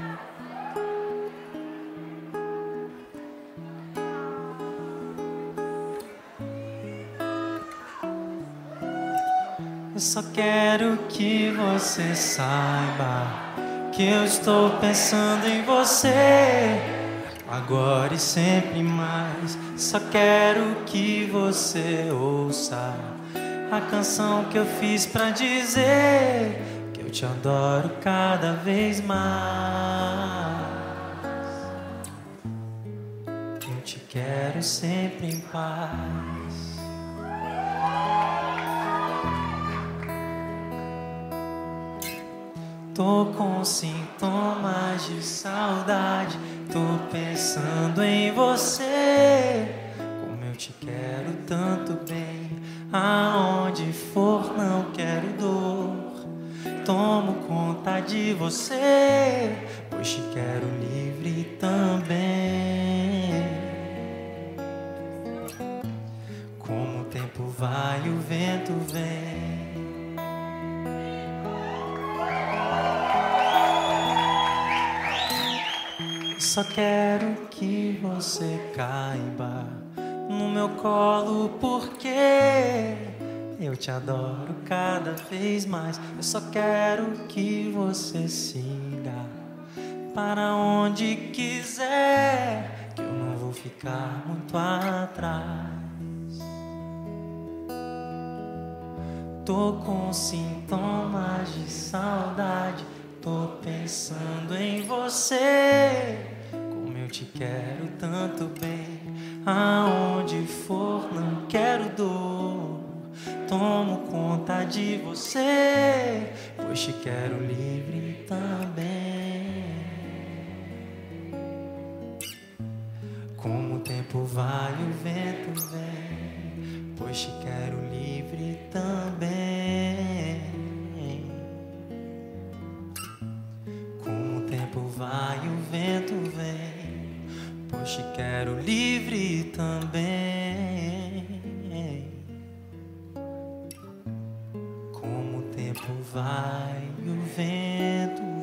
Eu só quero que você saiba que eu estou pensando em você, agora e sempre mais. Só quero que você ouça a canção que eu fiz pra dizer que eu te adoro cada vez mais. Eu te quero sempre em paz. Tô com sintomas de saudade, tô pensando em você. Como eu te quero tanto bem, aonde for não quero dor. Tomo conta de você, pois te quero livre também. Como o tempo vai, o vento vem. Só quero que você caiba no meu colo, porque eu te adoro cada vez mais. Eu só quero que você siga para onde quiser, que eu não vou ficar muito atrás. Tô com sintomas de saudade, tô pensando em você. Como eu te quero tanto bem, aonde for não quero dor. Tomo conta de você, pois te quero livre também. Como o tempo vai, o vento vem, pois te quero livre também. Como o tempo vai, o vento vem, pois te quero livre também. Como o tempo vai, o vento